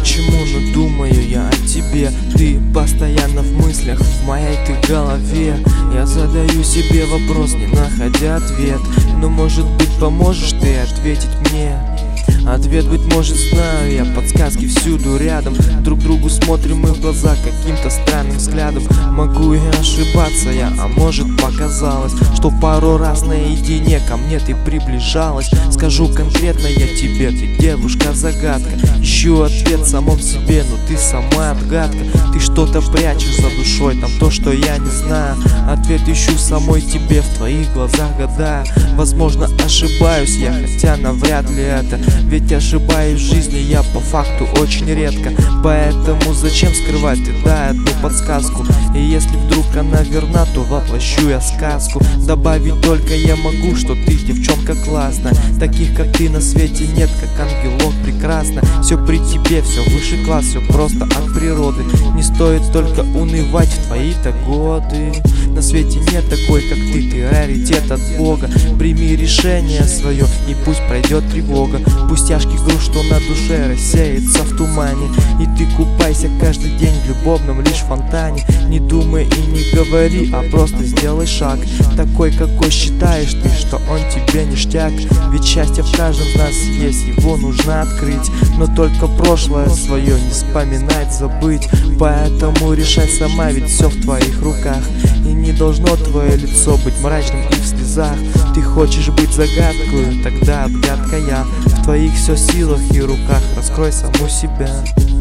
почему, но думаю я о тебе. Ты постоянно в мыслях, в моей ты голове. Я задаю себе вопрос, не находя ответ. Но может быть поможешь ты ответить мне? Ответ, быть может, знаю я, подсказки всюду рядом. Друг другу смотрим мы в глаза каким-то странным взглядом. Могу и ошибаться я, а может показалось, что пару раз наедине ко мне ты приближалась. Скажу конкретно я тебе, ты девушка-загадка. Ищу ответ в самом себе, но ты сама отгадка. Ты что-то прячешь за душой, там то, что я не знаю. Ответ ищу в самой тебе, в твоих глазах гадаю. Возможно, ошибаюсь я, хотя навряд ли это. Ведь ошибаюсь в жизни я по факту очень редко. Поэтому зачем скрывать, ты дай одну подсказку. И если вдруг она верна, то воплощу я сказку. Добавить только я могу, что ты девчонка классная. Таких как ты на свете нет, как ангелок прекрасно. Все при тебе, все высший класс, все просто от природы. Не стоит только унывать в твои-то годы. На свете нет такой, как ты раритет от Бога. Прими решение свое, и пусть пройдет тревога. Пусть тяжкий груз, что на душе, рассеется в тумане. И ты купайся каждый день в любовном лишь фонтане. Не думай и не говори, а просто сделай шаг. Такой, какой считаешь ты, что он тебе ништяк. Ведь счастье в каждом из нас есть, его нужно открыть. Но только прошлое свое не вспоминать, забыть. Поэтому решай сама, ведь все в твоих руках. И не должно твое лицо быть мрачным и в слезах. Ты хочешь быть загадкой, тогда отгадка я. В твоих все силах и руках, раскрой саму себя.